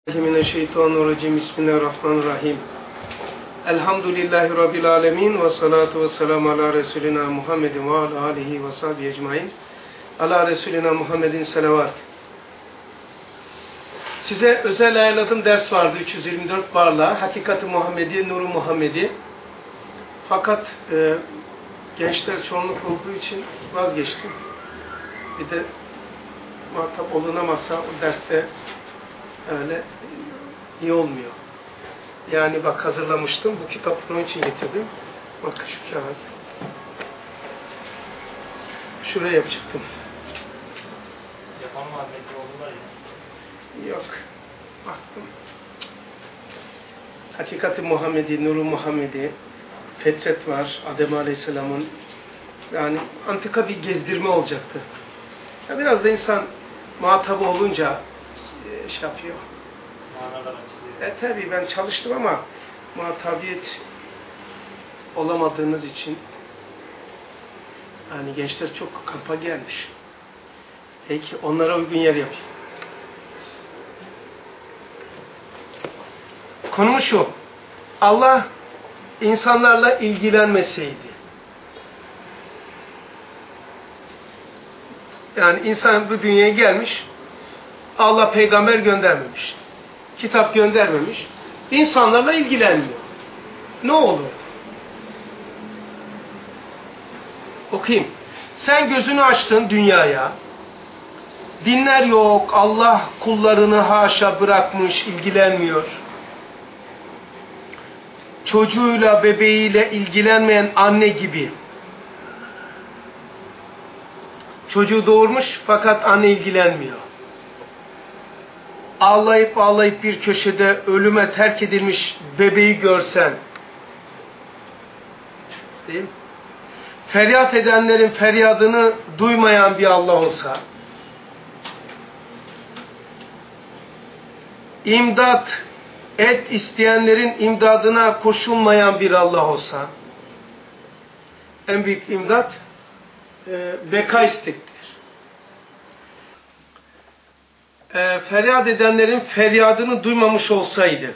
Mineşşeytanirracim. Bismillahirrahmanirrahim. Elhamdülillahi Rabbil alemin ve salatu ve selamu ala Resulina Muhammedin ve ala alihi ve sahbihi ecmain. Ala Resulina Muhammedin selavat. Size özel ayarladığım ders vardı 324 barla. Hakikati Muhammedi, Nuru Muhammedi. Fakat gençler çoğunluk olduğu için vazgeçtim. Bir de muhatap olunamazsa o derste öyle iyi olmuyor. Yani bak hazırlamıştım. Bu kitabı onun için getirdim. Bak şu kağıt. Şuraya yapacaktım. Yapalım Ahmet'in oldular ya. Yok. Baktım. Hakikati Muhammedi, Nuru Muhammedi, Fetret var. Adem Aleyhisselam'ın. Yani antika bir gezdirme olacaktı. Ya biraz da insan muhatabı olunca şey yapıyor. Tabii ben çalıştım ama muhatabiyet olamadığınız için yani gençler çok kampa gelmiş. Peki onlara uygun yer yapayım. Konumuz şu. Allah insanlarla ilgilenmeseydi. Yani insan bu dünyaya gelmiş. Allah peygamber göndermemiş. Kitap göndermemiş. İnsanlarla ilgilenmiyor. Ne olur? Okuyayım. Sen gözünü açtın dünyaya. Dinler yok. Allah kullarını haşa bırakmış, ilgilenmiyor. Çocuğuyla, bebeğiyle ilgilenmeyen anne gibi. Çocuğu doğurmuş fakat anne ilgilenmiyor. Ağlayıp bir köşede ölüme terk edilmiş bebeği görsen, değil mi? Feryat edenlerin feryadını duymayan bir Allah olsa, imdat et isteyenlerin imdadına koşulmayan bir Allah olsa, en büyük imdat beka istektir. Feryat edenlerin feryadını duymamış olsaydı,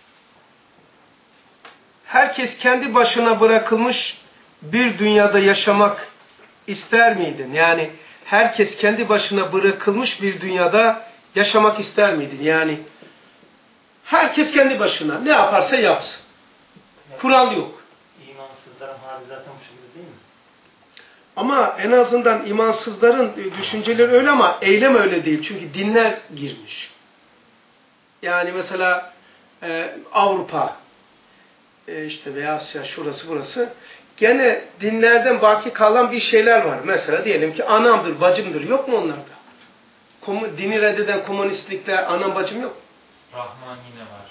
herkes kendi başına bırakılmış bir dünyada yaşamak ister miydin? Yani herkes kendi başına bırakılmış bir dünyada yaşamak ister miydin? Yani herkes kendi başına ne yaparsa yapsın. Kural yok. İmansızların hali zaten bu şekilde değil mi? Ama en azından imansızların düşünceleri öyle ama eylem öyle değil. Çünkü dinler girmiş. Yani mesela Avrupa işte veya Asya şurası burası gene dinlerden baki kalan bir şeyler var. Mesela diyelim ki anamdır, bacımdır. Yok mu onlarda? Dini reddeden komünistlikte anam bacım yok. Rahman yine var.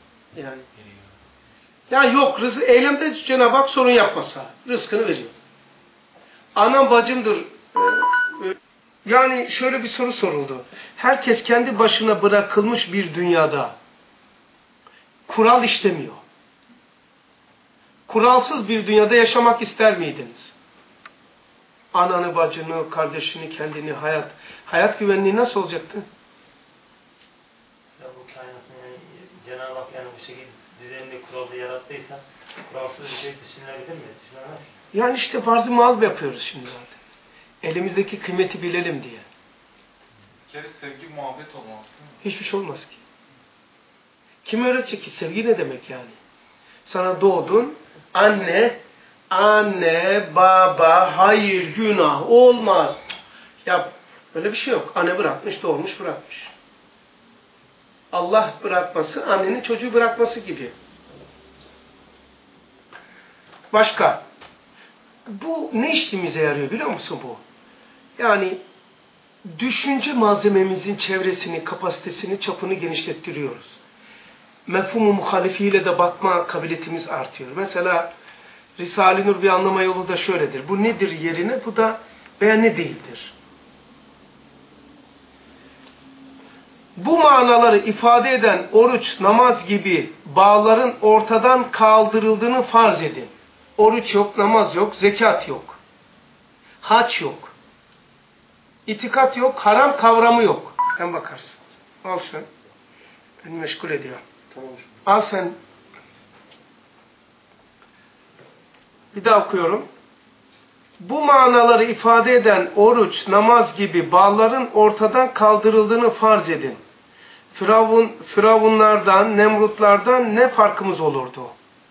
Yani yok. Eylemde Cenab-ı Hak sorun yapmasa rızkını veriyor. Anam bacımdır. Yani şöyle bir soru soruldu. Herkes kendi başına bırakılmış bir dünyada kural işlemiyor. Kuralsız bir dünyada yaşamak ister miydiniz? Ananı, bacını, kardeşini, kendini, hayat güvenliği nasıl olacaktı? Ya bu kainatın yani Cenab-ı Hak yani bu şekilde düzenli kuralda yarattıysa kuralsız bir şey düşünülebilir mi? Düşünülemez ki. Yani işte farzı mal yapıyoruz şimdi zaten. Elimizdeki kıymeti bilelim diye. Bir kere sevgi muhabbet olmaz değil mi? Hiçbir şey olmaz ki. Kim öğretecek ki? Sevgi ne demek yani? Sana doğdun, anne, baba, hayır, günah, olmaz. Ya böyle bir şey yok. Anne bırakmış, doğurmuş, bırakmış. Allah bırakması, annenin çocuğu bırakması gibi. Başka. Bu ne işimize yarıyor biliyor musun bu? Yani düşünce malzememizin çevresini, kapasitesini, çapını genişlettiriyoruz. Mefhumu muhalifiyle de bakma kabiliyetimiz artıyor. Mesela Risale-i Nur bir anlama yolu da şöyledir. Bu nedir yerine? Bu da veya ne değildir. Bu manaları ifade eden oruç, namaz gibi bağların ortadan kaldırıldığını farz edin. Oruç yok, namaz yok, zekat yok. Hac yok. İtikat yok, haram kavramı yok. Sen bakarsın. Al şunu. Beni meşgul ediyor. Tamam. Al sen. Bir daha okuyorum. Bu manaları ifade eden oruç, namaz gibi bağların ortadan kaldırıldığını farz edin. Firavunlardan, Nemrutlardan ne farkımız olurdu?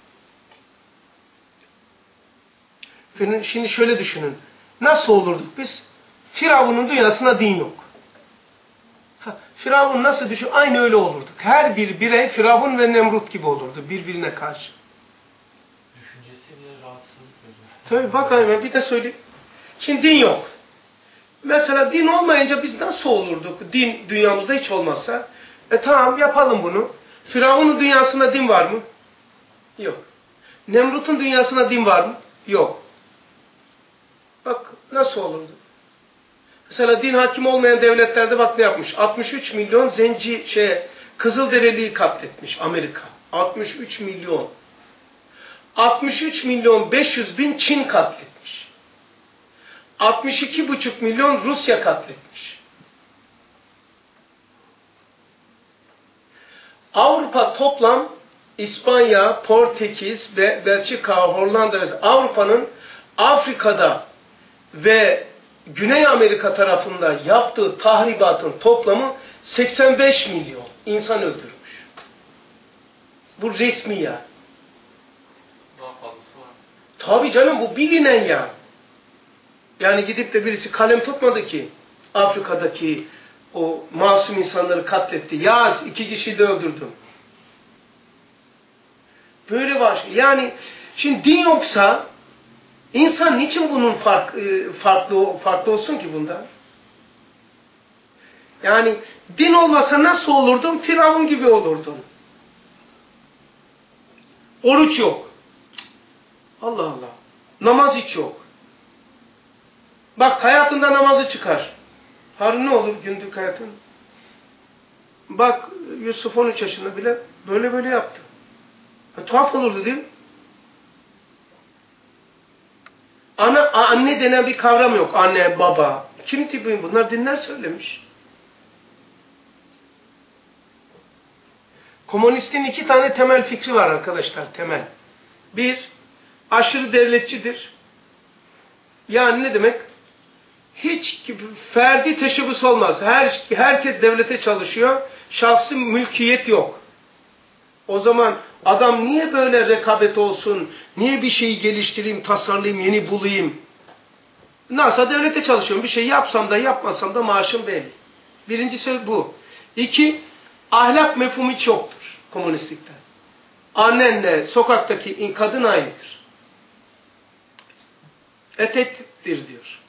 Şimdi şöyle düşünün. Nasıl olurduk biz? Firavun'un dünyasında din yok. Firavun nasıl düşün? Aynı öyle olurduk. Her bir birey Firavun ve Nemrut gibi olurdu birbirine karşı. Düşüncesi bile rahatsızlık veriyor. Tabii bakayım bir de söyleyeyim. Şimdi din yok. Mesela din olmayınca biz nasıl olurduk? Din dünyamızda hiç olmazsa. Tamam yapalım bunu. Firavun'un dünyasında din var mı? Yok. Nemrut'un dünyasında din var mı? Yok. Bak nasıl olurdu? Mesela din hakim olmayan devletlerde bak ne yapmış? 63 milyon Kızılderiliyi katletmiş Amerika. 63 milyon. 63 milyon 500 bin Çin katletmiş. 62,5 milyon Rusya katletmiş. Avrupa toplam İspanya, Portekiz ve Belçika, Hollanda ve Avrupa'nın Afrika'da ve Güney Amerika tarafında yaptığı tahribatın toplamı 85 milyon insan öldürmüş. Bu resmi yani. Daha fazlası var. Tabii canım bu bilinen yani. Yani gidip de birisi kalem tutmadı ki Afrika'daki o masum insanları katletti. Yaz 2 kişiyi de öldürdüm. Böyle var. Yani şimdi din yoksa insan niçin bunun farklı olsun ki bundan? Yani din olmasa nasıl olurdun? Firavun gibi olurdun. Oruç yok. Allah Allah. Namaz hiç yok. Bak hayatında namazı çıkar. Harun ne olur günlük hayatın? Bak Yusuf 13 yaşında bile böyle yaptı. Tuhaf olurdu değil mi? Anne denen bir kavram yok. Anne, baba. Kim tipi bunlar dinler söylemiş. Komünistin 2 tane temel fikri var arkadaşlar. Temel. Bir, aşırı devletçidir. Yani ne demek? Hiç ferdi teşebbüs olmaz. Herkes devlete çalışıyor. Şahsi mülkiyet yok. O zaman adam niye böyle rekabet olsun? Niye bir şeyi geliştireyim, tasarlayayım, yeni bulayım? Nasıl devlete çalışıyorum. Bir şey yapsam da yapmasam da maaşım belli. Birincisi bu. 2, ahlak mefhumu hiç yoktur komünistlikte. Annenle sokaktaki kadın aynıdır. Etektir diyor.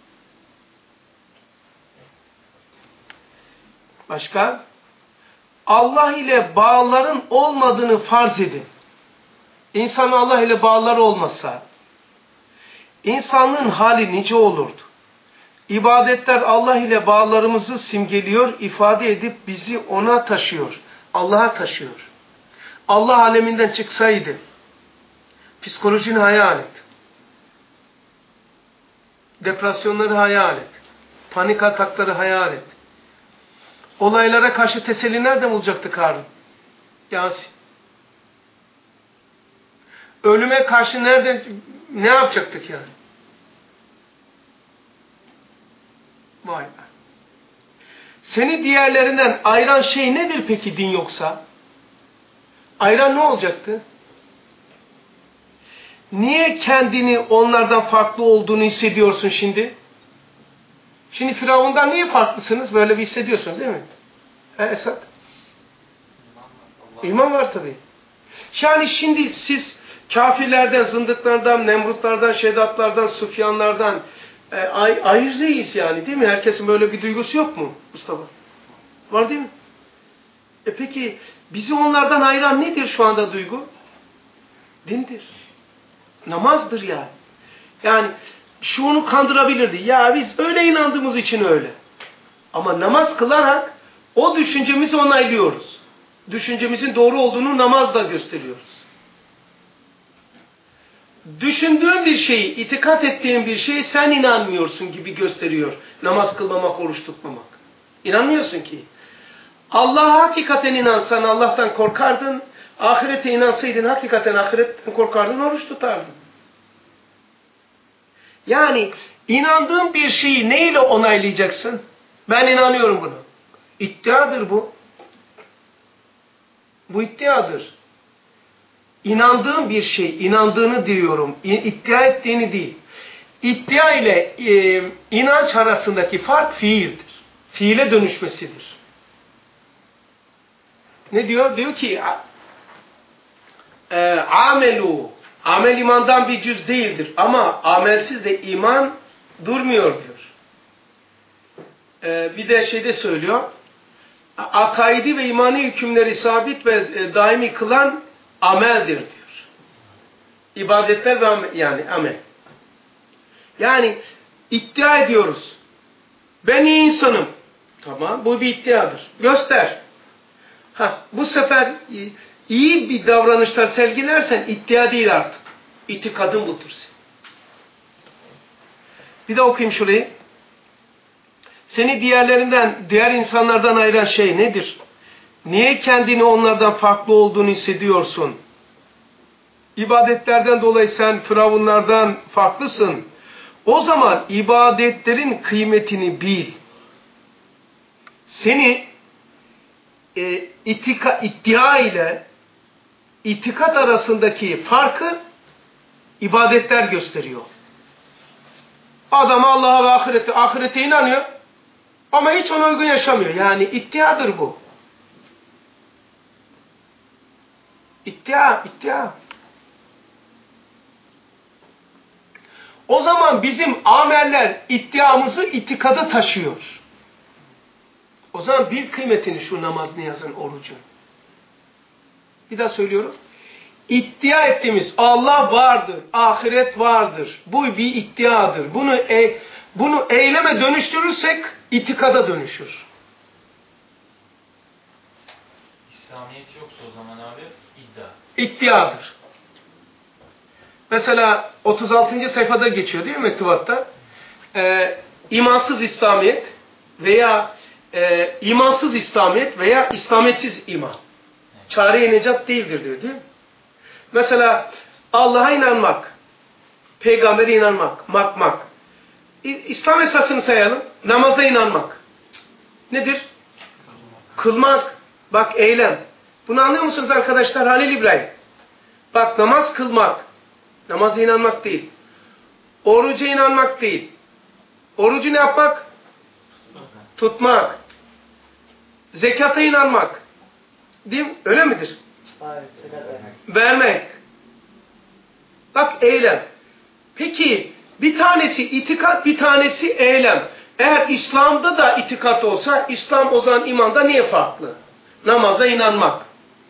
Başka? Allah ile bağların olmadığını farz edin. İnsan Allah ile bağları olmasa, insanlığın hali nice olurdu? İbadetler Allah ile bağlarımızı simgeliyor, ifade edip bizi ona taşıyor, Allah'a taşıyor. Allah aleminden çıksaydı, psikolojini hayal et. Depresyonları hayal et. Panik atakları hayal et. Olaylara karşı teselli nereden bulacaktı Karun? Yasin. Ölüme karşı ne yapacaktık yani? Vay be. Seni diğerlerinden ayıran şey nedir peki din yoksa? Ayıran ne olacaktı? Niye kendini onlardan farklı olduğunu hissediyorsun şimdi? Şimdi Firavun'dan niye farklısınız? Böyle bir hissediyorsunuz değil mi? Esad? İman var tabii. Yani şimdi siz kafirlerden, zındıklardan, Nemrutlardan, Şedatlardan, Sufyanlardan ayrı değiliz yani değil mi? Herkesin böyle bir duygusu yok mu Mustafa? Var değil mi? Peki bizi onlardan ayıran nedir şu anda duygu? Dindir. Namazdır yani. Yani şunu kandırabilirdi. Ya biz öyle inandığımız için öyle. Ama namaz kılarak o düşüncemizi onaylıyoruz. Düşüncemizin doğru olduğunu namazla gösteriyoruz. Düşündüğün bir şeyi, itikat ettiğin bir şeyi sen inanmıyorsun gibi gösteriyor. Namaz kılmamak, oruç tutmamak. İnanmıyorsun ki. Allah'a hakikaten inansan Allah'tan korkardın. Ahirete inansaydın hakikaten ahiretten korkardın, oruç tutardın. Yani inandığın bir şeyi neyle onaylayacaksın? Ben inanıyorum buna. İddiadır bu. Bu iddiadır. İnandığın bir şey, inandığını diyorum, iddia ettiğini değil. İddia ile inanç arasındaki fark fiildir. Fiile dönüşmesidir. Ne diyor? Diyor ki amelu. Amel imandan bir cüz değildir. Ama amelsiz de iman durmuyor diyor. Bir de şeyde söylüyor. Akaidi ve imani hükümleri sabit ve daimi kılan ameldir diyor. İbadetler ve amel. Yani iddia ediyoruz. Ben iyi insanım. Tamam, bu bir iddiadır. Göster. Bu sefer iyi bir davranışlar sergilersen iddia değil artık. İtikadın budur senin. Bir de okuyayım şurayı. Seni diğer insanlardan ayıran şey nedir? Niye kendini onlardan farklı olduğunu hissediyorsun? İbadetlerden dolayı sen firavunlardan farklısın. O zaman ibadetlerin kıymetini bil. Seni iddia ile itikat arasındaki farkı ibadetler gösteriyor. Adam Allah'a ve ahirete inanıyor ama hiç ona uygun yaşamıyor. Yani iddiadır bu. İddia. O zaman bizim ameller iddiamızı itikada taşıyor. O zaman bil kıymetini şu namaz, niyazın, orucun. Bir daha söylüyorum. İddia ettiğimiz Allah vardır, ahiret vardır. Bu bir iddiadır. Bunu eyleme dönüştürürsek itikada dönüşür. İslamiyet yoksa o zaman abi iddia. İddiadır. Mesela 36. sayfada geçiyor değil mi mektubatta? İmansız İslamiyet veya imansız İslamiyet veya İslamiyetsiz iman. Çare-i necat değildir diyor değil mi? Mesela Allah'a inanmak, peygambere inanmak, makmak. İslam esasını sayalım. Namaza inanmak. Nedir? Kılmak. Bak eylem. Bunu anlıyor musunuz arkadaşlar? Halil İbrahim. Bak namaz kılmak. Namaza inanmak değil. Oruca inanmak değil. Orucu ne yapmak? Tutmak. Zekata inanmak. Değil mi? Öyle midir? Vermek. Bak eylem. Peki bir tanesi itikat, bir tanesi eylem. Eğer İslam'da da itikat olsa, İslam o zaman imanda niye farklı? Namaza inanmak.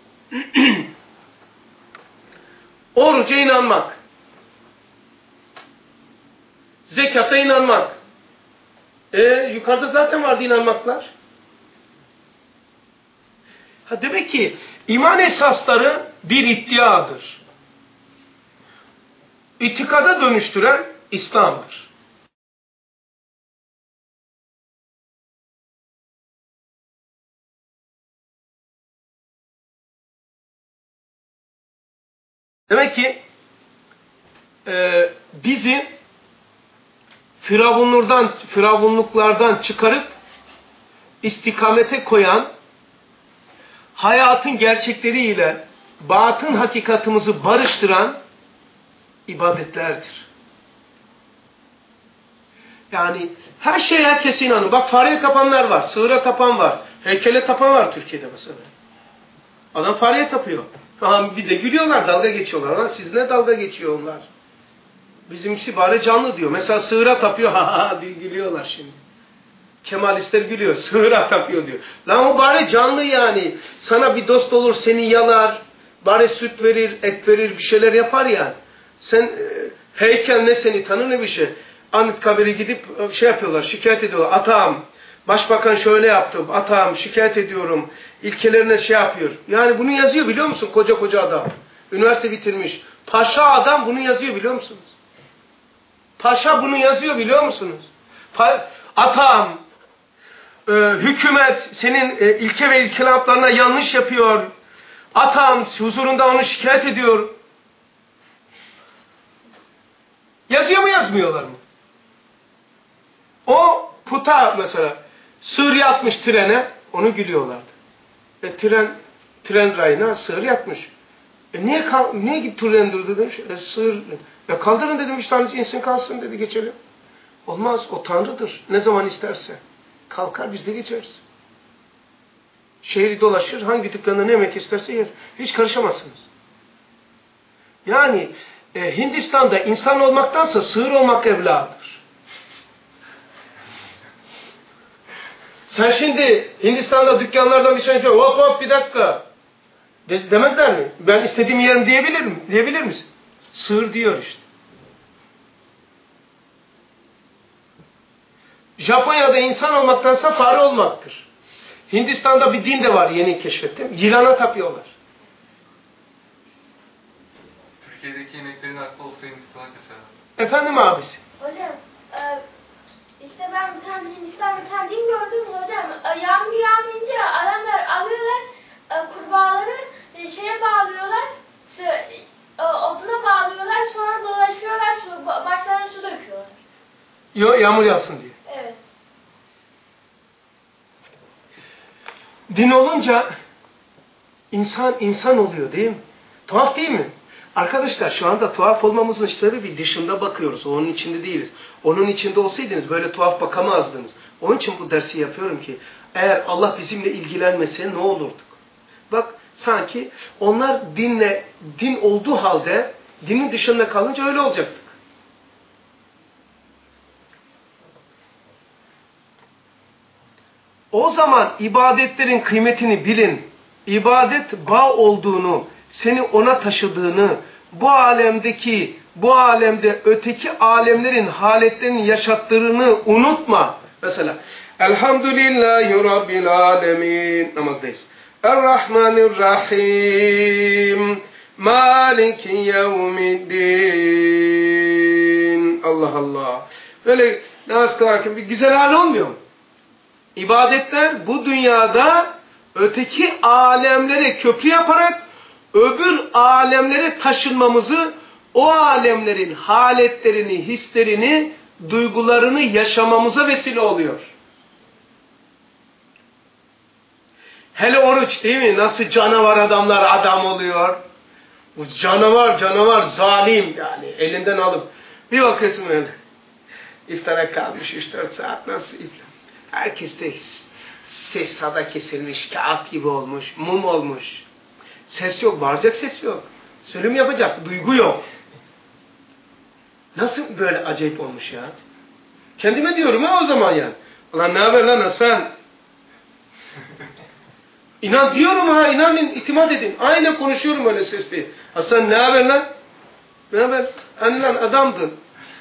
Oruca inanmak. Zekata inanmak. Yukarıda zaten vardı inanmaklar. Demek ki iman esasları bir iddiadır. İtikada dönüştüren İslam'dır. Demek ki bizi firavunluklardan çıkarıp istikamete koyan, hayatın gerçekleriyle batın hakikatımızı barıştıran ibadetlerdir. Yani her şeye herkes inanır. Bak fareye tapanlar var, sığıra tapan var, heykele tapan var Türkiye'de mesela. Adam fareye tapıyor. Bir de gülüyorlar, dalga geçiyorlar. Siz ne dalga geçiyor onlar? Bizimkisi bari canlı diyor. Mesela sığıra tapıyor, diye gülüyorlar şimdi. Kemalistler gülüyor, sığıra tapıyor diyor. Lan o bari canlı yani. Sana bir dost olur, seni yalar, bari süt verir, et verir, bir şeyler yapar yani. Sen heykel ne seni tanır ne bir şey. Anıtkabir'e gidip yapıyorlar, şikayet ediyorlar. Atağım, başbakan şöyle yaptı, atağım, şikayet ediyorum. İlkelerine yapıyor. Yani bunu yazıyor biliyor musun? Koca koca adam. Üniversite bitirmiş. Paşa adam bunu yazıyor biliyor musunuz? Paşa bunu yazıyor biliyor musunuz? Atağım, hükümet senin ilke ve ilkelaplarına yanlış yapıyor. Atam huzurunda onu şikayet ediyor. Yazıyor mu yazmıyorlar mı? O puta mesela sığır yatmış trene, onu gülüyorlardı. Tren rayına sığır yatmış. Niye git tren durdu demiş. Sığır. Kaldırın dedim, 3 tanesi insin kalsın dedi, geçelim. Olmaz, o Tanrı'dır. Ne zaman isterse. Kalkar, biz de geçeriz. Şehri dolaşır, hangi dükkanda ne yemek isterse yer. Hiç karışamazsınız. Yani Hindistan'da insan olmaktansa sığır olmak evladır. Sen şimdi Hindistan'da dükkanlardan bir şey hop bir dakika demezler mi? Ben istediğim yerim diyebilir misin? Sığır diyor işte. Japonya'da insan olmaktansa fare olmaktır. Hindistan'da bir din de var, yeni keşfettim. Yılana tapıyorlar. Türkiye'deki ineklerin aklı olsa Hindistan'a kaçarlar. Efendim abisi? Hocam, işte ben bir tane Hindistan'da bir tane din gördüm hocam. Yağmur yağmayınca adamlar alıyorlar kurbağaları şeye bağlıyorlar, oduna bağlıyorlar, sonra dolaşıyorlar, başlarına su döküyorlar. Yağmur yağsın diye. Evet. Din olunca insan oluyor değil mi? Tuhaf değil mi? Arkadaşlar şu anda tuhaf olmamızın sebebi dışında bakıyoruz. Onun içinde değiliz. Onun içinde olsaydınız böyle tuhaf bakamazdınız. Onun için bu dersi yapıyorum ki eğer Allah bizimle ilgilenmese ne olurduk? Bak sanki onlar din olduğu halde dinin dışında kalınca öyle olacaktık. O zaman ibadetlerin kıymetini bilin. İbadet bağ olduğunu, seni ona taşıdığını, bu alemde öteki alemlerin haletlerini yaşattığını unutma. Mesela Elhamdülillahi Rabbil Alemin namazdayız. Errahmanirrahim Maliki Yevmiddin. Allah Allah. Böyle namaz kılarken bir güzel hal olmuyor mu? İbadetler bu dünyada öteki alemlere köprü yaparak öbür alemlere taşınmamızı, o alemlerin haletlerini, hislerini, duygularını yaşamamıza vesile oluyor. Hele oruç değil mi? Nasıl canavar adamlar adam oluyor. Bu canavar zalim yani elinden alıp bir bakıyorsun öyle. İftara kalmış 3-4 saat nasıl iftar? Herkes de ses sada kesilmiş, kağıt gibi olmuş, mum olmuş. Ses yok, bağıracak ses yok. Söylem yapacak, duygu yok. Nasıl böyle acayip olmuş ya? Kendime diyorum ha o zaman yani. Ulan ne haber lan Hasan? İnan diyorum ha, inanın, itimat edin. Aynen konuşuyorum öyle sesli. Hasan ne haber lan? Ne haber? Hani lan adamdın.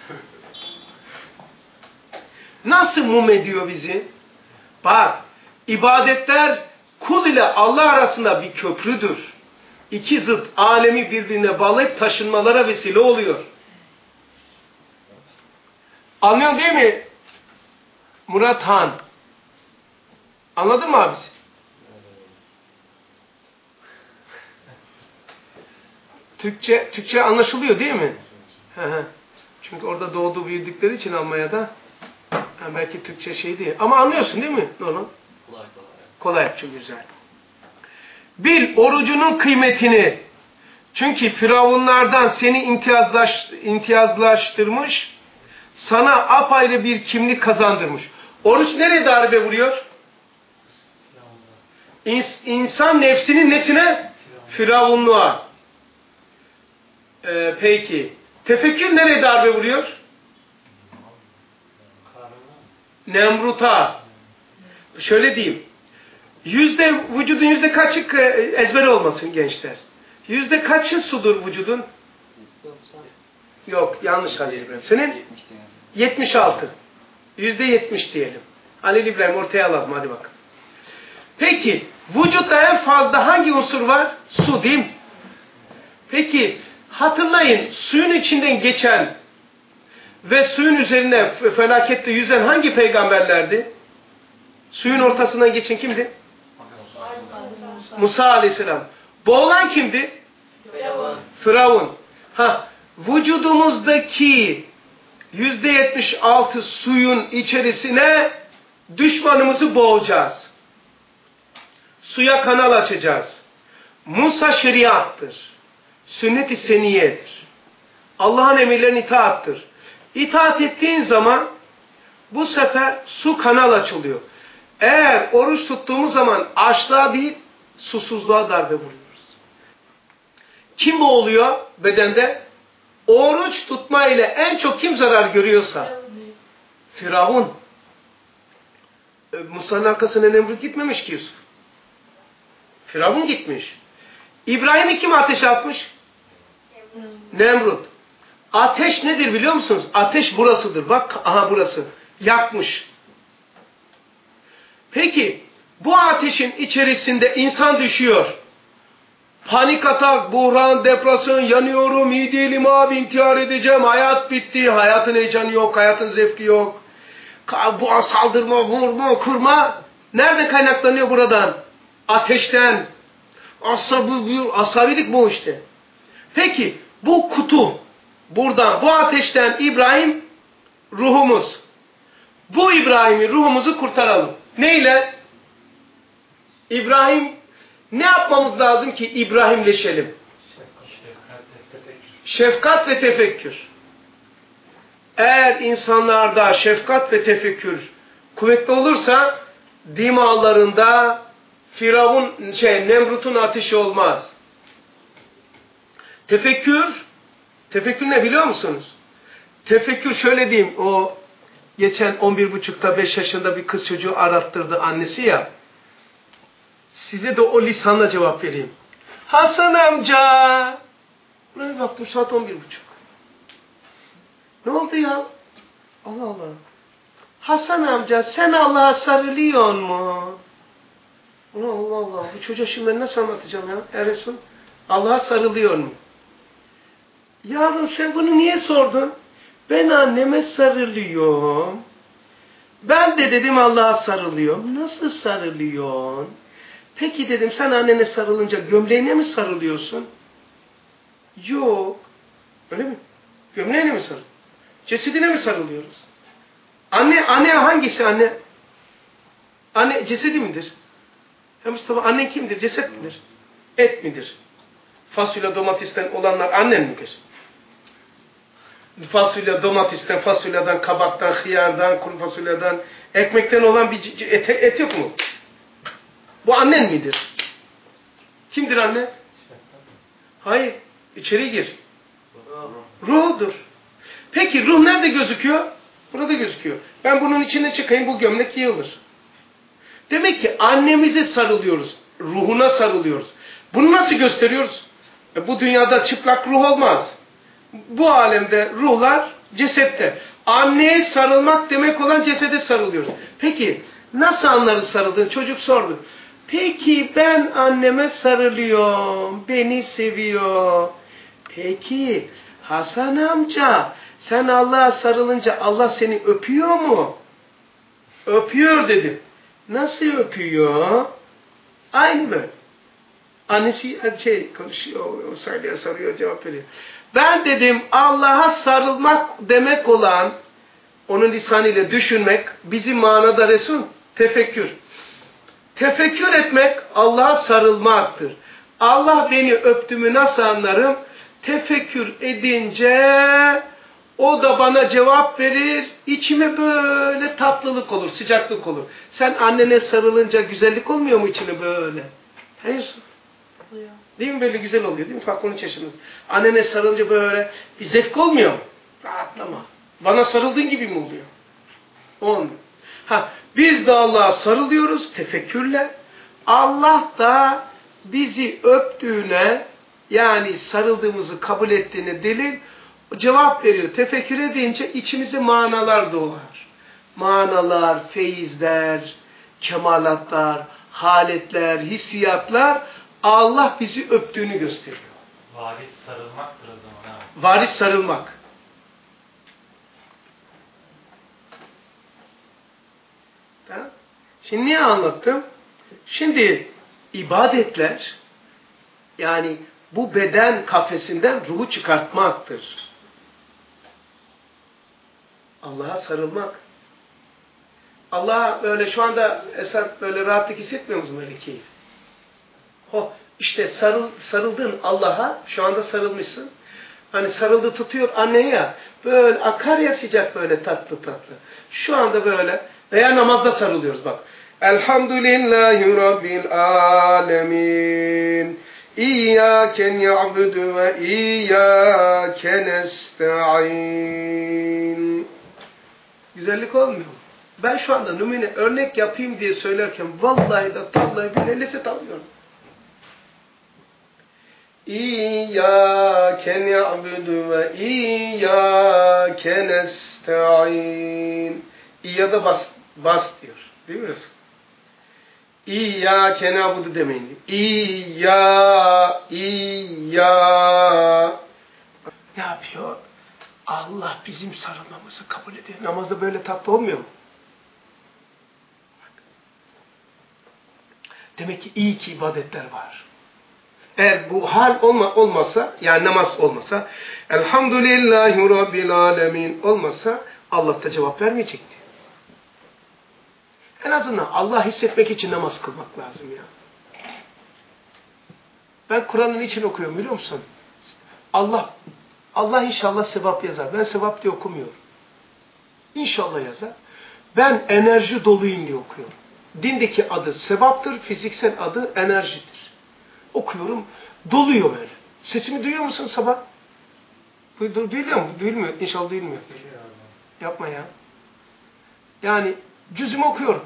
Nasıl mum ediyor bizi? Bak, ibadetler kul ile Allah arasında bir köprüdür. İki zıt alemi birbirine bağlayıp taşınmalara vesile oluyor. Anlıyorsun değil mi? Murat Han. Anladın mı abisi? Türkçe anlaşılıyor değil mi? Çünkü orada doğdu büyüdükleri için Almanya'da belki Türkçe şey değil. Ama anlıyorsun değil mi? Normal. Kolay, çok güzel. Bil orucunun kıymetini. Çünkü firavunlardan seni imtiyazlaştırmış, sana apayrı bir kimlik kazandırmış. Oruç nereye darbe vuruyor? İnsan nefsinin nesine? Firavunluğa. Peki. Tefekkür nereye darbe vuruyor? Nemrut'a. Şöyle diyeyim. Vücudun yüzde kaçı ezber olmasın gençler? Yüzde kaçı sudur vücudun? 90. Yok, yanlış Halil İbrahim. Senin? 76. %70 diyelim. Halil İbrahim ortaya alalım hadi bakalım. Peki, vücutta en fazla hangi unsur var? Su değil mi? Peki, hatırlayın suyun içinden geçen ve suyun üzerine felakette yüzen hangi peygamberlerdi? Suyun ortasından geçen kimdi? Musa aleyhisselam. Boğulan kimdi? Firavun. Vücudumuzdaki %76 suyun içerisine düşmanımızı boğacağız. Suya kanal açacağız. Musa şeriattır. Sünnet-i seniyedir. Allah'ın emirlerine itaattır. İtaat ettiğin zaman bu sefer su kanal açılıyor. Eğer oruç tuttuğumuz zaman açlığa değil, susuzluğa darbe vuruyoruz. Kim boğuluyor bedende? Oruç tutma ile en çok kim zarar görüyorsa? Firavun. Musa'nın arkasına Nemrut gitmemiş ki Yusuf. Firavun gitmiş. İbrahim'i kim ateşe atmış? Nemrut. Ateş nedir biliyor musunuz? Ateş burasıdır. Bak, aha burası. Yakmış. Peki, bu ateşin içerisinde insan düşüyor. Panik atak, buhran, depresyon, yanıyorum, iyi değilim abi, intihar edeceğim, hayat bitti, hayatın heyecanı yok, hayatın zevki yok. Bu saldırma, vurma, kurma. Nerede kaynaklanıyor buradan? Ateşten. Asabilik bu işte. Peki, bu kutu, buradan, bu ateşten İbrahim, ruhumuz. Bu İbrahim'i, ruhumuzu kurtaralım. Neyle? İbrahim, ne yapmamız lazım ki İbrahimleşelim? Şefkat ve tefekkür. Eğer insanlarda şefkat ve tefekkür kuvvetli olursa dimağlarında Nemrut'un ateşi olmaz. Tefekkür ne biliyor musunuz? Tefekkür şöyle diyeyim, o geçen 11,5'ta 5 yaşında bir kız çocuğu arattırdı annesi ya. Size de o lisanla cevap vereyim. Hasan amca. Buraya baktım saat 11,5. Ne oldu ya? Allah Allah. Hasan amca sen Allah'a sarılıyor mu? Allah Allah. Bu çocuğa şimdi ben nasıl anlatacağım ya? Resul Allah'a sarılıyor mu? Yavrum sen bunu niye sordun? Ben anneme sarılıyorum. Ben de dedim Allah'a sarılıyorum. Nasıl sarılıyorsun? Peki dedim sen annene sarılınca gömleğine mi sarılıyorsun? Yok. Öyle mi? Gömleğine mi sarıl? Cesedine mi sarılıyoruz? Anne hangisi anne? Anne cesedi midir? Ya Mustafa annen kimdir? Ceset midir? Et midir? Fasulye domatesten olanlar annen midir? Fasulye domatesten, fasulyeden, kabaktan, hıyardan, kuru fasulyeden, ekmekten olan bir et yok mu? Bu annen midir? Kimdir anne? Hayır. İçeri gir. Ruhudur. Peki ruh nerede gözüküyor? Burada gözüküyor. Ben bunun içine çıkayım, bu gömlek yığılır. Demek ki annemize sarılıyoruz. Ruhuna sarılıyoruz. Bunu nasıl gösteriyoruz? Bu dünyada çıplak ruh olmaz. Bu alemde ruhlar cesette. Anneye sarılmak demek olan cesede sarılıyoruz. Peki nasıl anlarız sarıldığını? Çocuk sordu. Peki ben anneme sarılıyorum. Beni seviyor. Peki Hasan amca sen Allah'a sarılınca Allah seni öpüyor mu? Öpüyor dedim. Nasıl öpüyor? Aynı böyle. Annesi konuşuyor, o sarıyor, cevap veriyor. Ben dedim Allah'a sarılmak demek olan, onun lisanıyla düşünmek, bizim manada Resul, tefekkür. Tefekkür etmek Allah'a sarılmaktır. Allah beni öptüğümü nasıl anlarım? Tefekkür edince o da bana cevap verir, içime böyle tatlılık olur, sıcaklık olur. Sen annene sarılınca güzellik olmuyor mu içine böyle? Hayır. Değil mi böyle güzel oluyor değil mi? Bak 13 yaşında. Annene sarılınca böyle bir zevk olmuyor mu? Rahatlama. Bana sarıldığın gibi mi oluyor? Olmuyor. Biz de Allah'a sarılıyoruz tefekkürle. Allah da bizi öptüğüne, yani sarıldığımızı kabul ettiğine delil cevap veriyor. Tefekkür edince içimize manalar doğar. Manalar, feyizler, kemalatlar, haletler, hissiyatlar Allah bizi öptüğünü gösteriyor. Varis sarılmaktır o zaman. Varis sarılmak. Şimdi niye anlattım? Şimdi ibadetler, yani bu beden kafesinden ruhu çıkartmaktır. Allah'a sarılmak. Allah'a böyle şu anda Esat böyle rahatlık hissetmiyor musun böyle keyif? İşte sarıldın Allah'a, şu anda sarılmışsın. Hani sarıldı tutuyor anneye ya, böyle akar ya sıcak böyle tatlı tatlı. Şu anda böyle veya namazda sarılıyoruz bak. Elhamdülillahi Rabbil alemin. İyyâken ya'budu ve iyyâken nesta'in. Güzellik olmuyor mu? Ben şu anda numune örnek yapayım diye söylerken vallahi da tallahi bir lezzet alıyorum. İyyâke na'budu ve iyyâke nesta'in. İyyâda bas diyor. Değil mi? İyyâke na'budu demeyin. İyyâ. Ne yapıyor? Allah bizim sarılmamızı kabul ediyor. Namazda böyle tatlı olmuyor mu? Demek ki iyi ki ibadetler var. Eğer bu hal olmasa, yani namaz olmasa, Elhamdülillahi Rabbil Alemin olmasa Allah da cevap vermeyecekti. En azından Allah hissetmek için namaz kılmak lazım ya. Ben Kur'an'ın için okuyorum biliyor musun? Allah inşallah sevap yazar. Ben sevap diye okumuyorum. İnşallah yazar. Ben enerji doluyum diye okuyorum. Dindeki adı sevaptır, fiziksel adı enerjidir. Okuyorum, doluyor böyle. Sesimi duyuyor musun sabah? Duyuyor mu? Duyulmuyor. İnşallah duyulmuyor. Yapma ya. Yani cüzümü okuyorum.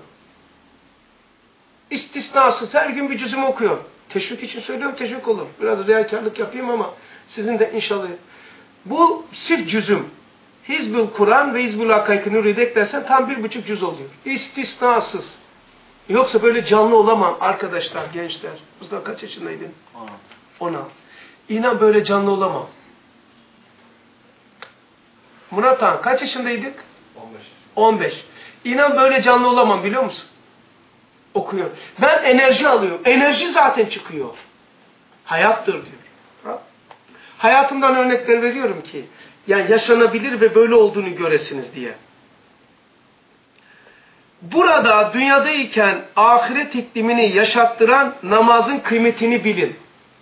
İstisnasız her gün bir cüzümü okuyorum. Teşvik için söylüyorum, teşvik olur. Biraz riyakarlık yapayım ama sizin de inşallah. Bu sırf cüzüm. Hizbül Kur'an ve Hizbül Hakaik-i Nuri'yi eklersen tam 1,5 cüz oluyor. İstisnasız. Yoksa böyle canlı olamam arkadaşlar, gençler. Mustafa kaç yaşındaydın? 16. İnan böyle canlı olamam. Murat Han kaç yaşındaydık? 15. İnan böyle canlı olamam biliyor musun? Okuyorum. Ben enerji alıyorum. Enerji zaten çıkıyor. Hayattır diyor. Ha? Hayatımdan örnekler veriyorum ki yani yaşanabilir ve böyle olduğunu göresiniz diye. Burada dünyadayken ahiret iklimini yaşattıran namazın kıymetini bilin.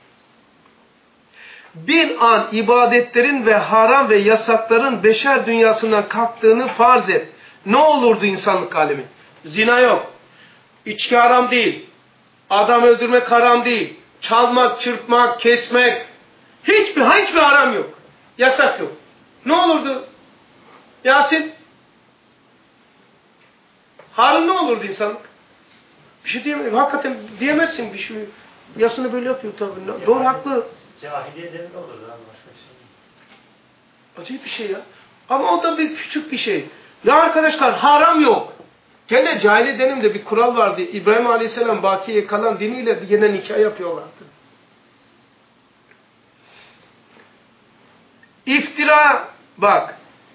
Bir an ibadetlerin ve haram ve yasakların beşer dünyasından kalktığını farz et. Ne olurdu insanlık alemi? Zina yok. İçki haram değil. Adam öldürmek haram değil. Çalmak, çırpmak, kesmek. Hiçbir haram yok. Yasak yok. Ne olurdu? Yasin? Harun ne olurdu insanlık? Bir şey diyemem. Hakikaten diyemezsin bir şey. Yasını böyle yapıyor tabii. Doğru, haklı. Cahiliye demin olurdu abi, başka şey değil. Acayip bir şey ya. Ama o da bir küçük bir şey. Ya arkadaşlar haram yok. Gene cahiliye döneminde bir kural vardı. İbrahim Aleyhisselam bakiye kalan diniyle yine nikah yapıyorlardı. İftira bak.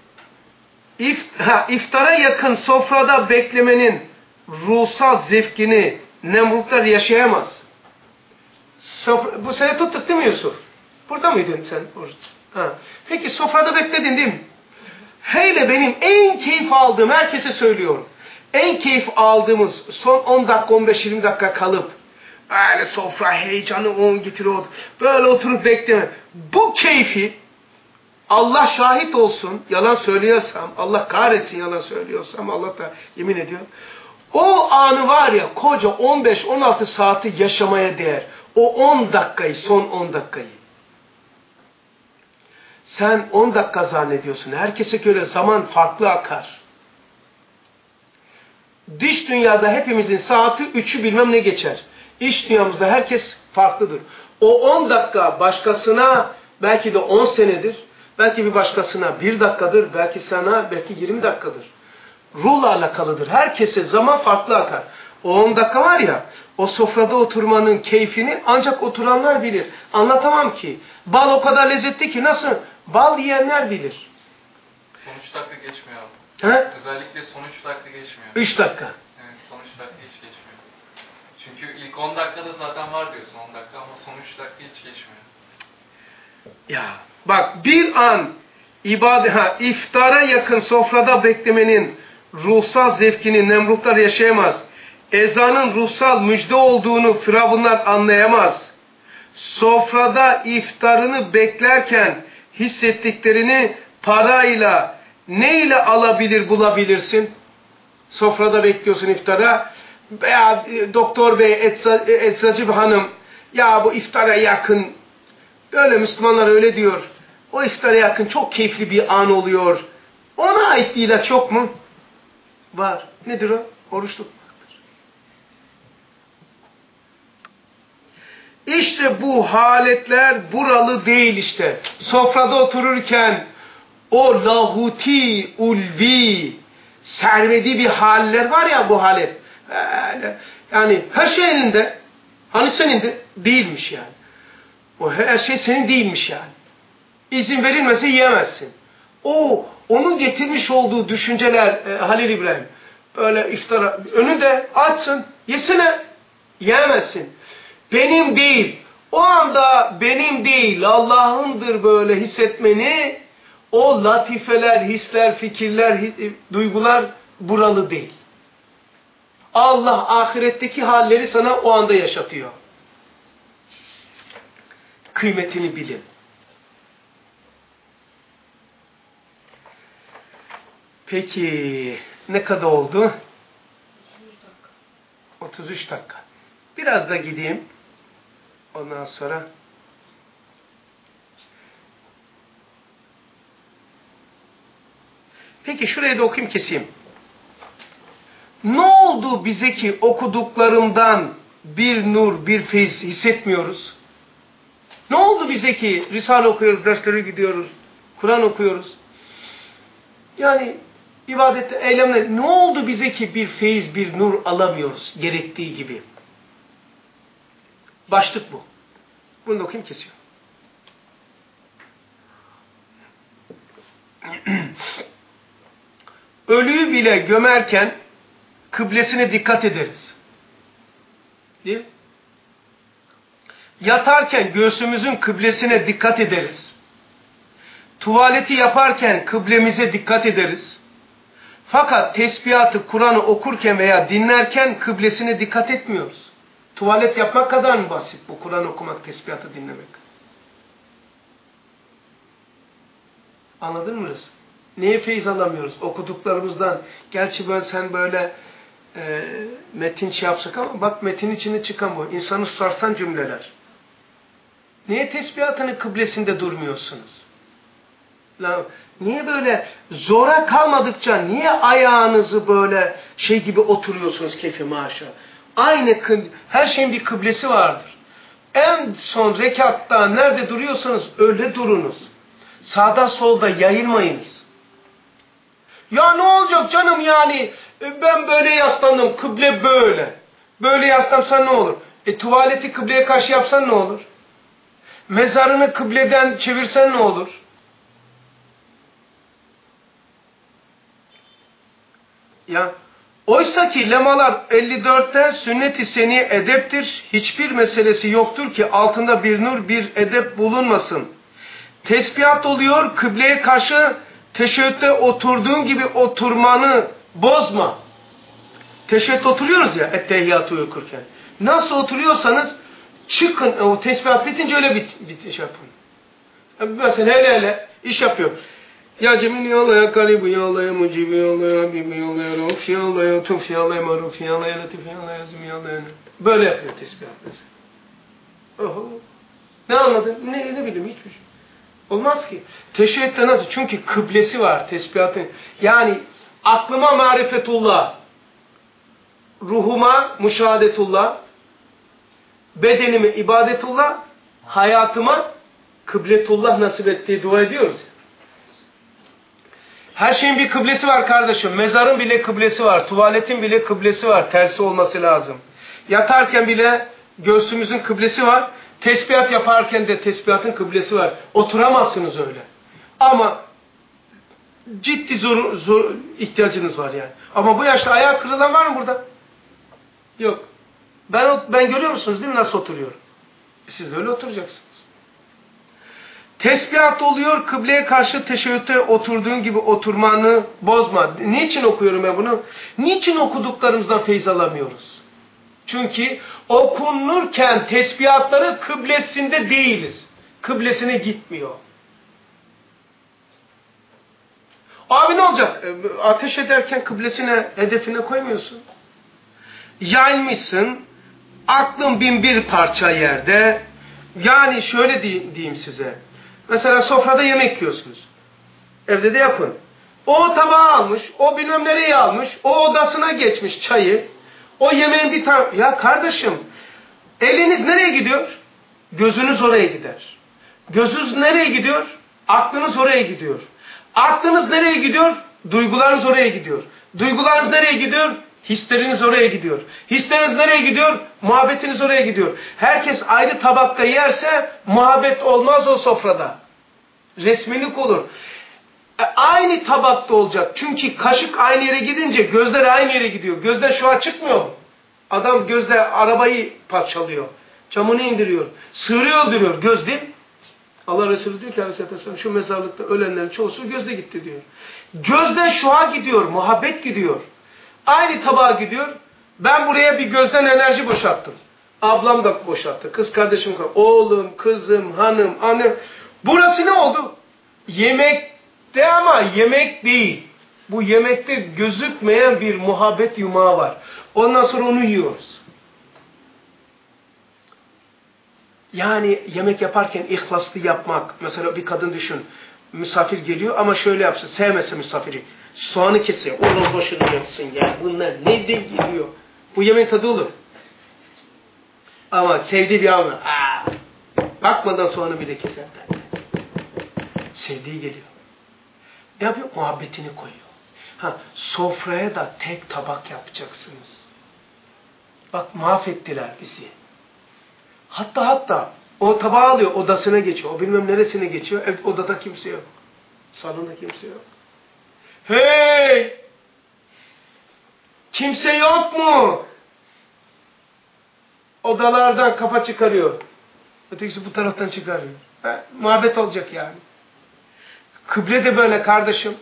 İftara yakın sofrada beklemenin ruhsal zevkini Nemrutlar yaşayamaz. Bu sene tuttuk değil mi Yusuf? Burada mıydın sen? Ha. Peki sofrada bekledin değil mi? Hele benim en keyif aldığım, herkese söylüyorum. En keyif aldığımız son 10 dakika, 15-20 dakika kalıp öyle sofra heyecanı on getiriyor. Böyle oturup bekleme. Bu keyfi Allah şahit olsun, yalan söylüyorsam, Allah kahretsin yalan söylüyorsam, Allah da yemin ediyor. O anı var ya, koca 15-16 saati yaşamaya değer. O 10 dakikayı, son 10 dakikayı. Sen 10 dakika zannediyorsun. Herkese göre zaman farklı akar. Dış dünyada hepimizin saati 3'ü bilmem ne geçer. İç dünyamızda herkes farklıdır. O 10 dakika başkasına belki de 10 senedir. Belki bir başkasına 1 dakikadır. Belki sana belki 20 dakikadır. Ruhla alakalıdır. Herkese zaman farklı akar. O 10 dakika var ya, o sofrada oturmanın keyfini ancak oturanlar bilir. Anlatamam ki. Bal o kadar lezzetli ki nasıl? Bal yiyenler bilir. Son 3 dakika geçmiyor abi. He? Özellikle son 3 dakika geçmiyor. 3 dakika. Evet, son 3 dakika hiç geçmiyor. Çünkü ilk 10 dakikada zaten var diyorsun 10 dakika ama son 3 dakika hiç geçmiyor. Ya bak bir an iftara yakın sofrada beklemenin ruhsal zevkini Nemrutlar yaşayamaz. Ezanın ruhsal müjde olduğunu Firavunlar anlayamaz. Sofrada iftarını beklerken hissettiklerini parayla neyle alabilir bulabilirsin? Sofrada bekliyorsun iftara. Ya, doktor bey, eczacı hanım, ya bu iftara yakın, öyle Müslümanlar öyle diyor. O iftara yakın çok keyifli bir an oluyor. Ona ait bir ilaç yok mu? Var. Nedir o? Oruç tutmaktır. İşte bu haletler buralı değil işte. Sofrada otururken o lahuti, ulvi, servedi bir haller var ya bu halet. Yani her şey elinde. Hani senin de değilmiş yani. O her şey senin değilmiş yani. İzin verilmese yiyemezsin. Onun getirmiş olduğu düşünceler Halil İbrahim. Böyle iftara önünde açsın, yesene. Yiyemezsin. Benim değil. O anda benim değil, Allah'ındır böyle hissetmeni, o latifeler, hisler, fikirler, duygular buralı değil. Allah ahiretteki halleri sana o anda yaşatıyor. Kıymetini bilin. Peki ne kadar oldu? 33 dakika. Biraz da gideyim. Ondan sonra peki şurayı da okuyayım keseyim. Ne oldu bize ki okuduklarımdan bir nur, bir feyiz hissetmiyoruz? Ne oldu bize ki Risale okuyoruz, derslere gidiyoruz, Kur'an okuyoruz? Yani ibadette, eylemler, ne oldu bize ki bir feyiz, bir nur alamıyoruz gerektiği gibi? Başlık bu. Bunu da okuyayım kesiyor. Ölüyü bile gömerken kıblesine dikkat ederiz. Değil mi? Yatarken göğsümüzün kıblesine dikkat ederiz. Tuvaleti yaparken kıblemize dikkat ederiz. Fakat tesbihatı, Kur'an'ı okurken veya dinlerken kıblesine dikkat etmiyoruz. Tuvalet yapmak kadar mı basit bu Kur'an okumak, tesbihatı dinlemek? Anladın mı? Neye feyiz alamıyoruz? Okuduklarımızdan. Gerçi sen böyle metin yapsak ama bak metin içinde çıkan bu. İnsanı sarsan cümleler. Niye tesbihatının kıblesinde durmuyorsunuz? Niye böyle zora kalmadıkça niye ayağınızı böyle şey gibi oturuyorsunuz keyfi maşa? Aynı her şeyin bir kıblesi vardır. En son rekatta nerede duruyorsanız öyle durunuz. Sağda solda yayılmayınız. Ya ne olacak canım yani ben böyle yaslandım, kıble böyle. Böyle yaslansan ne olur? Tuvaleti kıbleye karşı yapsan ne olur? Mezarını kıbleden çevirsen ne olur? Ya oysa ki lemalar 54'te sünnet-i seni edeptir. Hiçbir meselesi yoktur ki altında bir nur, bir edep bulunmasın. Tesbihat oluyor, kıbleye karşı teşehhütte oturduğun gibi oturmanı bozma. Teşehhütte oturuyoruz ya, ettehiyyatı okurken. Nasıl oturuyorsanız çıkın, o tesbihat bitince öyle bitiş yapın. Mesela hele iş yapıyor. Ya Cemil ya Allah ya Garibu ya Allah ya Mucibi ya Allah ya Habibi ya Allah ya Rauf ya Allah ya Tuf ya Allah ya Maruf ya Allah ya Latif ya Allah ya Azim ya Allah ya. Böyle yapıyor tesbihat mesela. Oho. Ne anladın? Ne bileyim hiçbir şey. Olmaz ki. Teşehhütte nasıl? Çünkü kıblesi var tesbihatın. Yani aklıma marifetullah, ruhuma müşahadetullah, bedenime ibadetullah, hayatıma kıbletullah nasip ettiği dua ediyoruz. Her şeyin bir kıblesi var kardeşim. Mezarın bile kıblesi var. Tuvaletin bile kıblesi var. Tersi olması lazım. Yatarken bile göğsümüzün kıblesi var. Tesbihat yaparken de tesbihatın kıblesi var. Oturamazsınız öyle. Ama ciddi zor ihtiyacınız var yani. Ama bu yaşta ayağı kırılan var mı burada? Yok. Ben görüyor musunuz değil mi nasıl oturuyorum? Siz de öyle oturacaksınız. Tesbihat oluyor, kıbleye karşı teşebbütte oturduğun gibi oturmanı bozma. Niçin okuyorum ben bunu? Niçin okuduklarımızdan feyz alamıyoruz? Çünkü okunurken tesbihatları kıblesinde değiliz. Kıblesine gitmiyor. Abi ne olacak? Ateş ederken kıblesine, hedefine koymuyorsun. Yaymışsın, aklın bin bir parça yerde. Yani şöyle diyeyim size. Mesela sofrada yemek yiyorsunuz. Evde de yapın. O tabağı almış, o bilmem nereye almış, o odasına geçmiş çayı. O yemeğin bir tane... Ya kardeşim, eliniz nereye gidiyor? Gözünüz oraya gider. Gözünüz nereye gidiyor? Aklınız oraya gidiyor. Aklınız nereye gidiyor? Duygularınız oraya gidiyor. Duygularınız nereye gidiyor? Hisleriniz oraya gidiyor. Hisleriniz nereye gidiyor? Muhabbetiniz oraya gidiyor. Herkes ayrı tabakta yerse muhabbet olmaz o sofrada. Resmilik olur. Aynı tabakta olacak. Çünkü kaşık aynı yere gidince gözler aynı yere gidiyor. Gözler şu an çıkmıyor mu? Adam gözle arabayı parçalıyor. Camını indiriyor. Sığırı öldürüyor. Göz değil mi? Allah Resulü diyor ki Aleyhisselatü Vesselam şu mezarlıkta ölenlerin çoğusu gözde gitti diyor. Gözden şuha gidiyor. Muhabbet gidiyor. Aynı tabağa gidiyor. Ben buraya bir gözden enerji boşalttım. Ablam da boşalttı. Kız kardeşim, oğlum, kızım, hanım, annem. Burası ne oldu? Yemekte ama yemek değil. Bu yemekte gözükmeyen bir muhabbet yumağı var. Ondan sonra onu yiyoruz. Yani yemek yaparken ihlaslı yapmak. Mesela bir kadın düşün. Misafir geliyor ama şöyle yapsın. Sevmese misafiri. Soğanı kesiyor. Oradan başını yapsın ya. Bunlar ne de geliyor. Bu yemeğin tadı olur. Ama sevdiği bir anı. Bakmadan soğanı bile keser. Sevdiği geliyor. Ne yapıyor? Muhabbetini koyuyor. Sofraya da tek tabak yapacaksınız. Bak mahvettiler bizi. Hatta o tabağı alıyor, odasına geçiyor. O bilmem neresine geçiyor. Odada kimse yok. Salonda kimse yok. Hey! Kimse yok mu? Odalardan kafa çıkarıyor. Ötekisi bu taraftan çıkarıyor. Muhabbet olacak yani. Kıble de böyle kardeşim.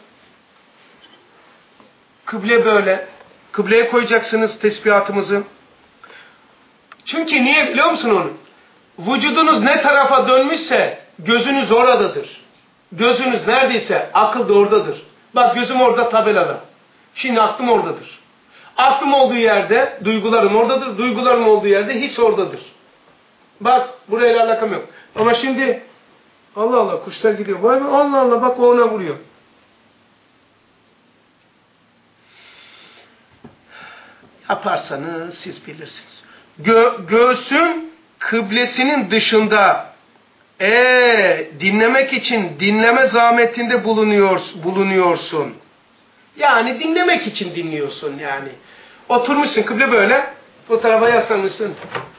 Kıble böyle. Kıbleye koyacaksınız tesbihatımızı. Çünkü niye biliyor musun onu? Vücudunuz ne tarafa dönmüşse gözünüz oradadır. Gözünüz neredeyse akıl da oradadır. Bak gözüm orada tabelada. Şimdi aklım oradadır. Aklım olduğu yerde duygularım oradadır. Duygularım olduğu yerde his oradadır. Bak burayla alakam yok. Ama şimdi Allah Allah kuşlar gidiyor. Vay be Allah Allah bak o ona vuruyor. Yaparsanız siz bilirsiniz. Göğsün kıblesinin dışında dinlemek için dinleme zahmetinde bulunuyorsun. Yani dinlemek için dinliyorsun yani. Oturmuşsun kıble böyle. Bu tarafa yaslanmışsın.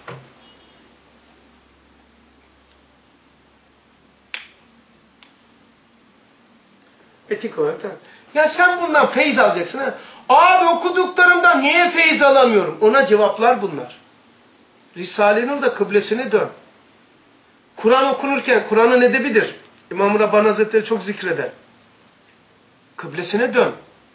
Etik olarak. Ya sen bundan feyz alacaksın ha. Abi okuduklarımdan niye feyz alamıyorum? Ona cevaplar bunlar. Risale-i Nur'da kıblesine dön. Kur'an okunurken Kur'an'ın edebidir. İmam-ı Rabbani Hazretleri çok zikreder. Kıblesine dön.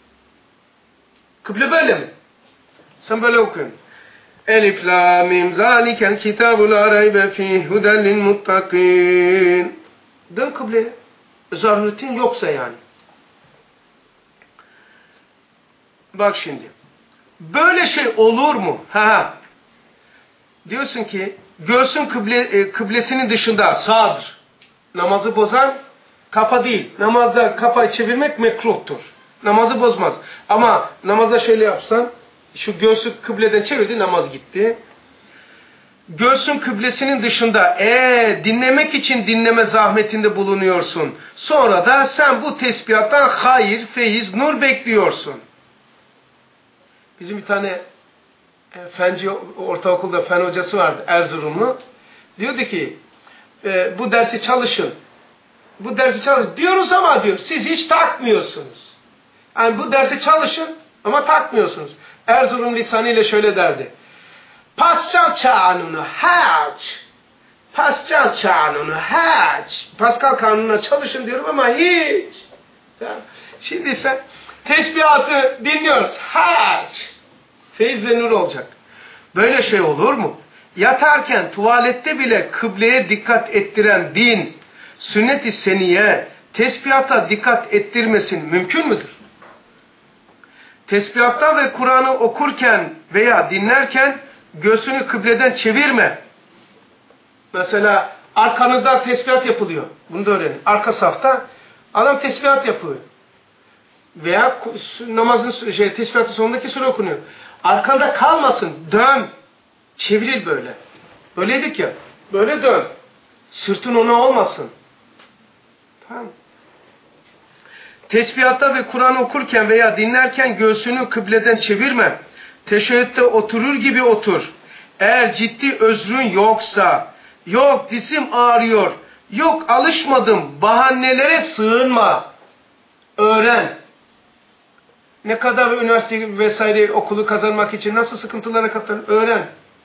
Kıble böyle mi? Sen böyle okuyun. Elif la mim zalikel kitabu la raybe fih huden lil muttakin. Dön kıbleye. Zaruriyetin yoksa yani. Bak şimdi. Böyle şey olur mu? Diyorsun ki göğsün kıblesinin dışında sağdır. Namazı bozan kafa değil. Namazda kafayı çevirmek mekruhtur. Namazı bozmaz. Ama namazda şöyle yapsan şu göğsü kıbleden çevirdi namaz gitti. Göğsün kıblesinin dışında dinlemek için dinleme zahmetinde bulunuyorsun. Sonra da sen bu tesbihattan hayır, feyiz, nur bekliyorsun. Bizim bir tane fenci ortaokulda fen hocası vardı Erzurumlu. Diyordu ki bu dersi çalışın. Bu dersi çalışın. Diyoruz ama diyor siz hiç takmıyorsunuz. Yani bu dersi çalışın ama takmıyorsunuz. Erzurum lisanıyla şöyle derdi. Pascal kanunu hac. Pascal kanunu hac. Pascal kanununa çalışın diyorum ama hiç. Şimdi ise tesbihatı dinliyoruz. Hac. Feyiz ve nur olacak. Böyle şey olur mu? Yatarken tuvalette bile kıbleye dikkat ettiren din, sünnet-i seniye, tesbihata dikkat ettirmesin mümkün müdür? Tesbihatta ve Kur'an'ı okurken veya dinlerken göğsünü kıbleden çevirme. Mesela arkanızda tesbihat yapılıyor. Bunu da öğrenin. Arka safta adam tesbihat yapıyor. Veya namazın tesbihatın sonundaki sure okunuyor. Arkanda kalmasın. Dön. Çeviril böyle. Öyleydik ya. Böyle dön. Sırtın ona olmasın. Tamam. Tesbihatta ve Kur'an okurken veya dinlerken göğsünü kıbleden çevirme. Teşehhütte oturur gibi otur. Eğer ciddi özrün yoksa, yok dizim ağrıyor, yok alışmadım, bahanelere sığınma. Öğren. Ne kadar üniversite vesaire okulu kazanmak için nasıl sıkıntılara katlanır? Öğren.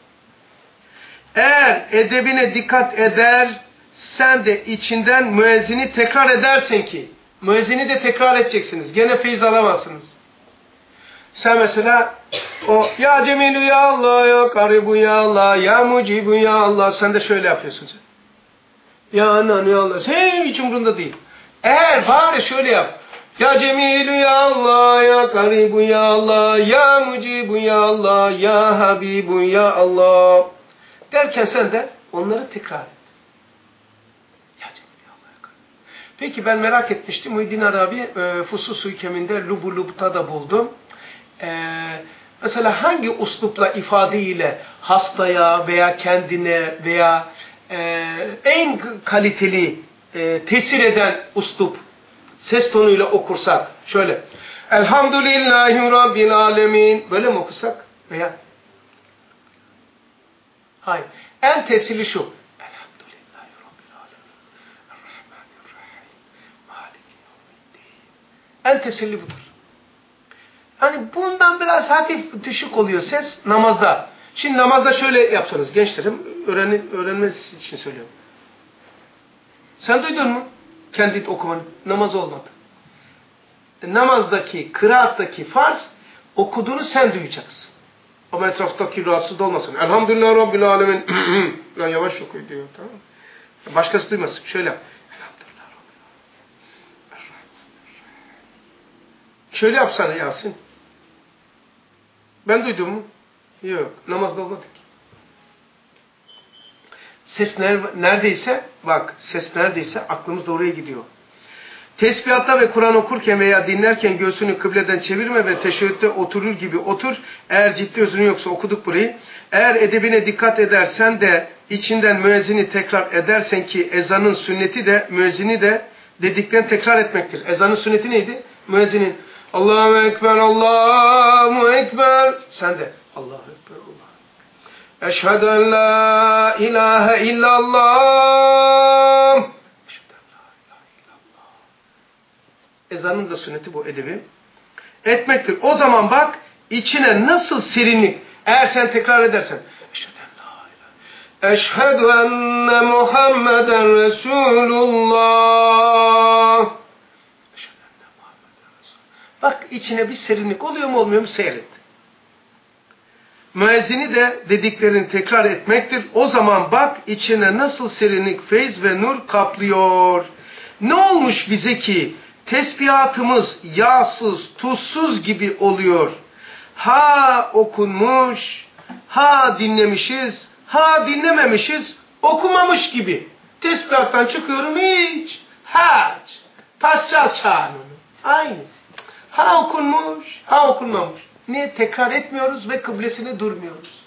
Eğer edebine dikkat eder, sen de içinden müezzini tekrar edersen ki, müezzini de tekrar edeceksiniz. Gene feyiz alamazsınız. Sen mesela o ya Cemilu ya Allah, ya Karibu ya Allah, ya Mucibu ya Allah, sen de şöyle yapıyorsun sen. Ya Anan ya Allah, sen hiç umurunda değil. Eğer bari şöyle yap. Ya Cemilu ya Allah, ya Karibu ya Allah, ya Mucibu ya Allah, ya Habibu ya Allah derken sen de onları tekrar et. Ya Cemilu ya Allah, ya Karibu. Peki ben merak etmiştim. Muhyiddin Arabi Fusus-u Hikem'inde Lub-u Lub'ta da buldum. Mesela hangi uslupla ifadeyle hastaya veya kendine veya en kaliteli tesir eden uslup ses tonuyla okursak şöyle Elhamdülillahi Rabbil Alemin böyle mi okusak veya hayır en tesirli şu Elhamdülillahi Rabbil Alemin Errahmanirrahim Maliki Yevmiddin en tesirli budur. Hani bundan biraz hafif düşük oluyor ses namazda. Şimdi namazda şöyle yapsanız gençlerim öğrenmesi için söylüyorum. Sen duydun mu? Kendi okumanı. Namaz olmadı. Namazdaki, kıraattaki farz okuduğunu sen duyacaksın. Ama etraftaki rahatsız olmasın. Elhamdülillah Rabbil Alemin. Ya yavaş okuyor diyor. Tamam mı? Başkası duymasın. Şöyle yap. Elhamdülillah Rabbil Alemin. Şöyle yapsana Yasin. Ben duydum mu? Yok. Namazda olmadı ki. Ses neredeyse, bak ses neredeyse aklımız da oraya gidiyor. Tesbihatta ve Kur'an okurken veya dinlerken göğsünü kıbleden çevirme ve teşehhütte oturur gibi otur. Eğer ciddi özrün yoksa okuduk burayı. Eğer edebine dikkat edersen de içinden müezzini tekrar edersen ki ezanın sünneti de müezzini de dediklerini tekrar etmektir. Ezanın sünneti neydi? Müezzinin Allahu Ekber, Allahu Ekber. Sen de Allahu Ekber, Allahu Ekber. Eşhedü en la ilahe illallah. Eşhedü en la ilahe illallah. Ezanın da sünneti bu edebi. Etmektir. O zaman bak içine nasıl serinlik. Eğer sen tekrar edersen. Eşhedü en la ilahe. Eşhedü enne Muhammeden Resulullah. Eşhedü enne Muhammeden Resulullah. Bak içine bir serinlik oluyor mu olmuyor mu seyret. Müezzini de dediklerini tekrar etmektir. O zaman bak içine nasıl serinlik, feyz ve nur kaplıyor. Ne olmuş bize ki tesbihatımız yağsız, tuzsuz gibi oluyor. Ha okunmuş, ha dinlemişiz, ha dinlememişiz, okumamış gibi. Tesbihattan çıkıyorum hiç. Hac, taşçal çağınını. Aynı. Ha okunmuş, ha okunmamış. Niye? Tekrar etmiyoruz ve kıblesine durmuyoruz.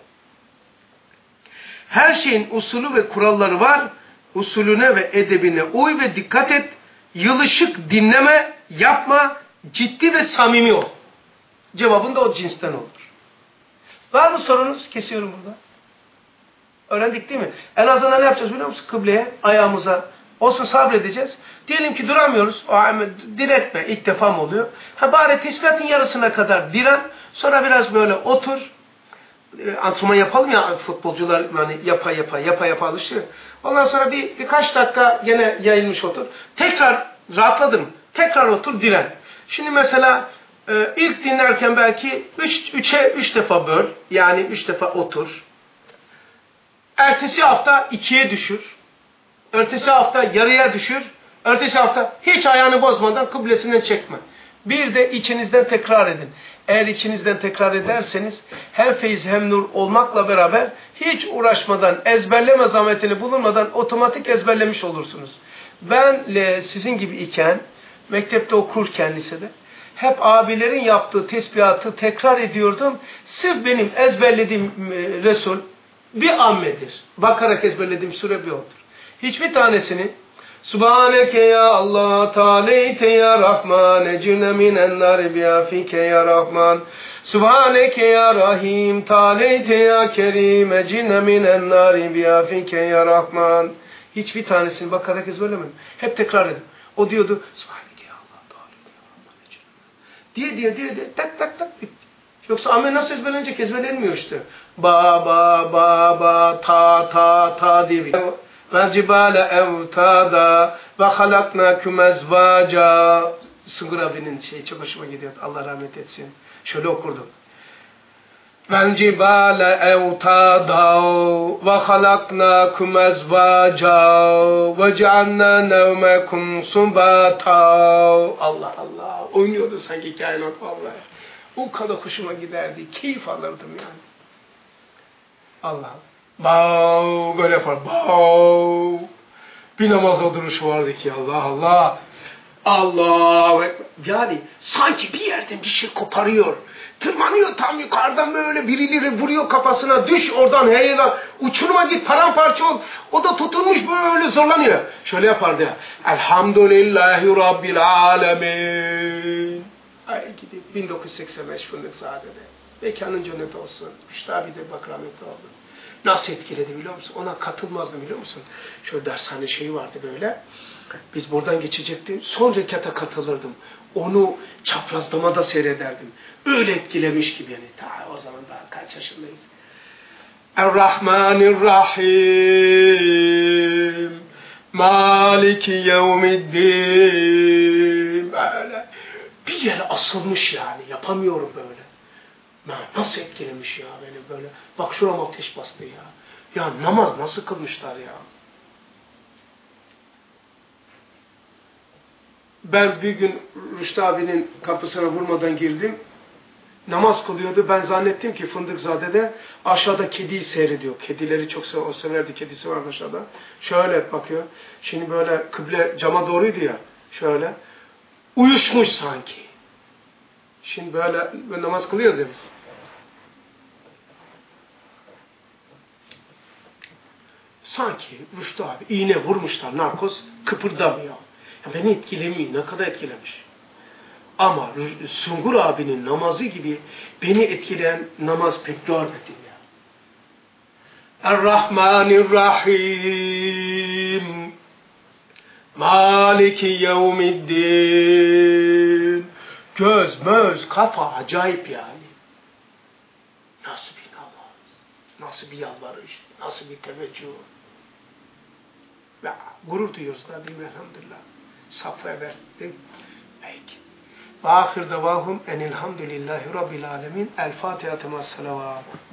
Her şeyin usulü ve kuralları var. Usulüne ve edebine uy ve dikkat et. Yılışık dinleme, yapma, ciddi ve samimi ol. Cevabın da o cinsten olur. Var mı sorunuz? Kesiyorum burada. Öğrendik değil mi? En azından ne yapacağız biliyor musun? Kıbleye, ayağımıza. Olsun sabredeceğiz. Diyelim ki duramıyoruz. Diretme. İlk defa mı oluyor? Bari tesbihatın yarısına kadar diren. Sonra biraz böyle otur. antrenman yapalım ya futbolcular hani yapa alışıyor. Ondan sonra birkaç dakika gene yayılmış otur. Tekrar rahatladım. Tekrar otur diren. Şimdi mesela ilk dinlerken belki 3 defa böl. Yani 3 defa otur. Ertesi hafta 2'ye düşür. Ertesi hafta yarıya düşür. Ertesi hafta hiç ayağını bozmadan kıblesinden çekme. Bir de içinizden tekrar edin. Eğer içinizden tekrar ederseniz hem feyiz hem nur olmakla beraber hiç uğraşmadan, ezberleme zahmetini bulunmadan otomatik ezberlemiş olursunuz. Ben sizin gibi iken, mektepte okurken lisede hep abilerin yaptığı tesbihatı tekrar ediyordum. Sırf benim ezberlediğim Resul bir ammedir. Bakarak ezberlediğim sure bir odur. Hiçbir tanesini Subhaneke ya Allah, Teala'te ya Rahman, ecirne minen nar biafike ya Rahman. Subhaneke ya Rahim, Teala'te ya Kerim, ecirne minen nar biafike ya Rahman. Hiçbir tanesini bakarak ezberlemedim. Hep tekrar edin. O diyordu, Subhaneke ya Allah, Teala'te ya Rahman, ecirne. Diye tak bitti. Yoksa amme nasıl ezberlenecek? Ezberlenmiyor işte. Ba, ta diye bir. وَالْجِبَالَ اَوْتَادًا وَخَلَقْنَاكُمْ اَزْوَاجًا Sungur abinin çok hoşuma gidiyor. Allah rahmet etsin. Şöyle okurdum. وَالْجِبَالَ اَوْتَادًا وَخَلَقْنَاكُمْ اَزْوَاجًا وَجَعَلْنَا نَوْمَكُمْ سُبَاتًا Allah. Oynuyordu sanki kainat vallahi. O kadar hoşuma giderdi. Keyif alırdım yani. Allah. Bav böyle yapar. Bav. Bir namazda duruşu vardı ki Allah. Yani sanki bir yerden bir şey koparıyor. Tırmanıyor tam yukarıdan böyle birileri vuruyor kafasına. Düş oradan heyla. Uçuruma git paramparça ol. O da tutulmuş böyle zorlanıyor. Şöyle yapardı ya. Elhamdülillahi Rabbil alemin. Ay gidip 1985 fındık Zade'de. Mekanın cennet olsun. Rüştü abi de bak rahmetli oldu. Nasıl etkiledi biliyor musun? Ona katılmazdım biliyor musun? Şöyle dershane şeyi vardı böyle. Biz buradan geçecektik. Son rekata katılırdım. Onu çaprazlamada seyrederdim. Öyle etkilemiş gibi yani. Ta o zaman daha kaç yaşındayız. Er-Rahmanir-Rahim Maliki yevmiddin. Böyle bir yere asılmış yani. Yapamıyorum böyle. Nasıl etkilemiş ya beni böyle. Bak şurama ateş bastı ya. Ya namaz nasıl kılmışlar ya. Ben bir gün Rüştü abinin kapısına vurmadan girdim. Namaz kılıyordu. Ben zannettim ki Fındıkzade'de aşağıda kediyi seyrediyor. Kedileri çok severdi. Kedisi vardı aşağıda. Şöyle bakıyor. Şimdi böyle kıble cama doğruydu ya. Şöyle. Uyuşmuş sanki. Şimdi böyle namaz kılıyoruz ya biz. Sanki Rüştü abi iğne vurmuşlar narkoz kıpırdamıyor. Ya beni etkilemiyor. Ne kadar etkilemiş. Ama Sungur abinin namazı gibi beni etkileyen namaz pek görmedim ya. Er-Rahmanir-Rahim Maliki yevmiddin. Göz, möz, kafa acayip yani. Nasıl bir namaz, nasıl bir yalvarış, nasıl bir teveccüh. Ya, gurur duyuyoruz da değil mi elhamdülillah. Safhaya verdim. Peki. Ve ahir davahum enilhamdülillahi rabbil alemin. El Fatiha temas salavat.